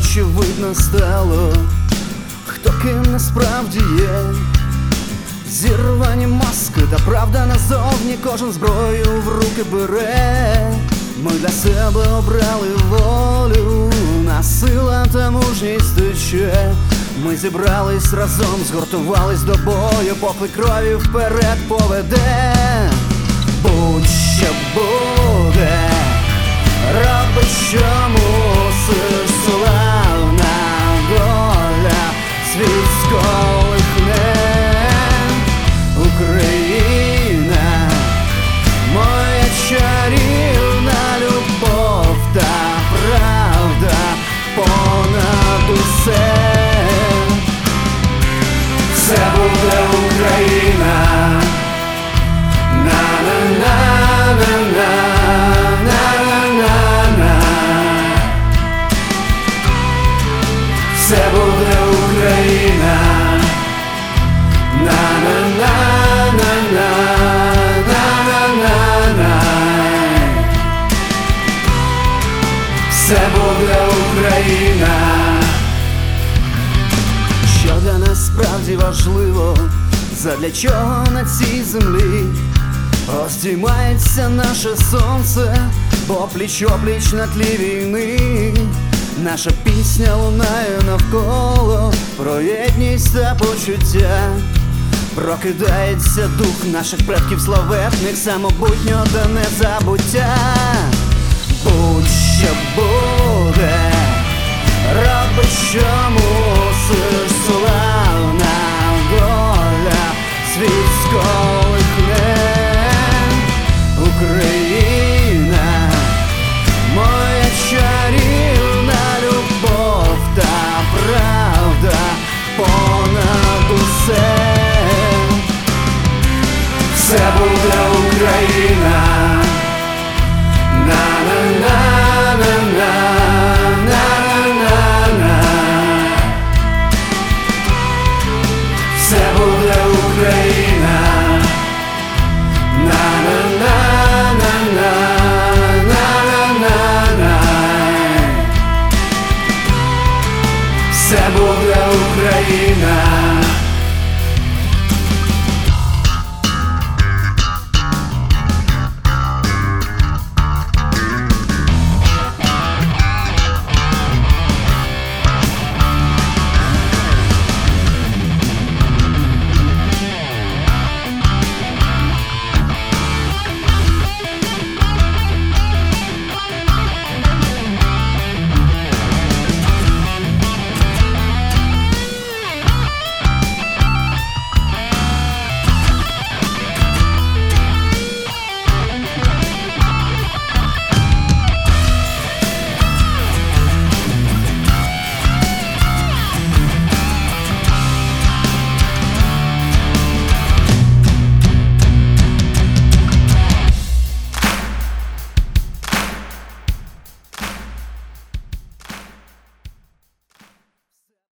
очевидно стало, хто ким насправді є. Зірвані маски та правда назовні, кожен зброю в руки бере. Ми для себе обрали волю, нас сила та мужність тече. Ми зібрались разом, згуртувались до бою, поклик крові вперед поведе. Будь-що буде, роби, що мусиш, славна доля світ сколихне. Україна, моя чарівна любов та правда понад усе. Все буде Україна, на-на-на-на-на-на-на-на. Все буде Україна, на-на-на-на-на-на-на-на. Все буде Україна. Що для нас справді важливо, задля чого на цій землі оздіймається наше сонце, бо пліч-опліч на тлі війни. Наша пісня лунає навколо, про єдність та почуття. Прокидається дух наших предків славетних, самобутнього та незабуття. Будь-що буде, роби, що мусиш, славна доля світ сколихне. Україна, моя чарівна любов та правда понад усе. Все буде Україна, на-на-на-на-на-на-на-на. Все буде Україна, на-на-на-на-на-на-на-на. Все буде Україна.